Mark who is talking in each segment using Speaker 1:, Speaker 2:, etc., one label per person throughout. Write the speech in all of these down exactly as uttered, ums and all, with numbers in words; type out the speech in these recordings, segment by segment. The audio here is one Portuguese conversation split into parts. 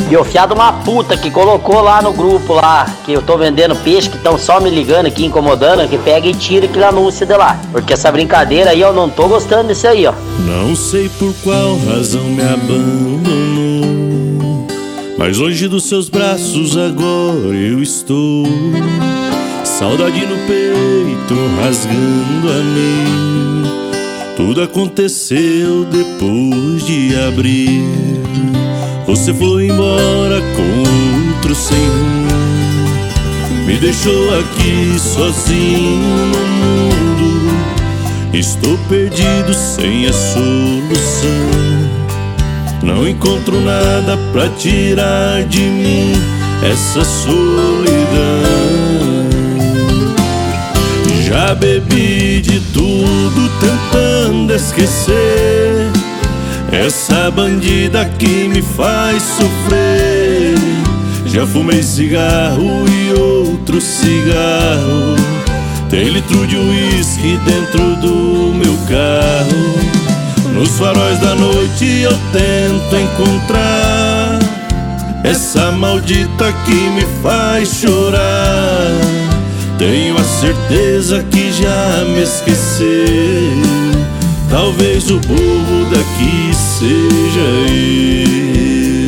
Speaker 1: E o fiado uma puta que colocou lá no grupo lá, que eu tô vendendo peixe, que estão só me ligando aqui, incomodando, que pega e tira aquele anúncio de lá. Porque essa brincadeira aí eu não tô gostando disso aí, ó.
Speaker 2: Não sei por qual razão me abandonou, mas longe dos seus braços agora eu estou. Saudade no peito rasgando a mim. Tudo aconteceu depois de abrir. Você foi embora com outro sem rumo, me deixou aqui sozinho no mundo. Estou perdido sem a solução. Não encontro nada pra tirar de mim essa solidão. Já bebi de tudo tentando esquecer essa bandida que me faz sofrer. Já fumei cigarro e outro cigarro, tem litro de uísque dentro do meu carro. Nos faróis da noite eu tento encontrar essa maldita que me faz chorar. Tenho a certeza que já me esqueceu. Talvez o bobo daqui seja eu.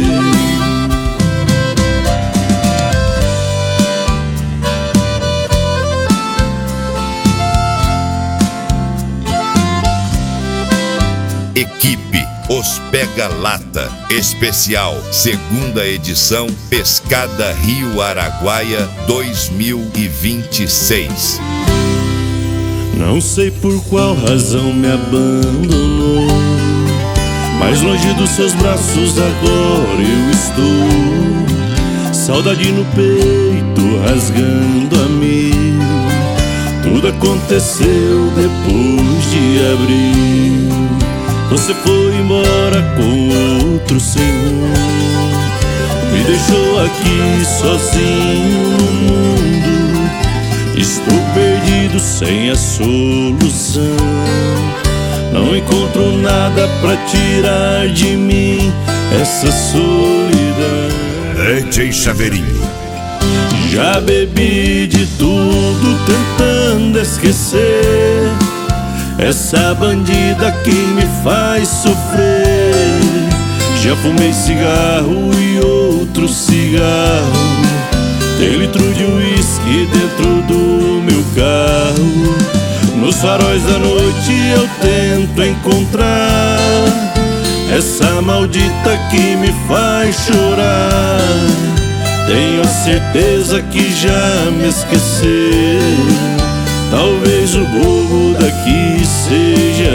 Speaker 3: Equipe Os Pega Lata Especial, segunda edição, Pescada Rio Araguaia dois mil e vinte e seis.
Speaker 2: Não sei por qual razão me abandonou, mas longe dos seus braços agora eu estou. Saudade no peito rasgando a mim. Tudo aconteceu depois de abrir. Você foi embora com outro sem rumo, me deixou aqui sozinho no mundo. Estou perdido sem a solução. Não encontro nada pra tirar de mim essa solidão.
Speaker 3: D J Chaveirinho.
Speaker 2: Já bebi de tudo tentando esquecer essa bandida que me faz sofrer. Já fumei cigarro e outro cigarro, tem litro de uísque dentro do meu carro. Nos faróis da noite eu tento encontrar essa maldita que me faz chorar. Tenho a certeza que já me esqueceu. Talvez o bobo daqui seja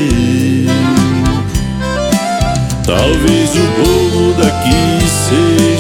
Speaker 2: eu. Talvez o bobo daqui seja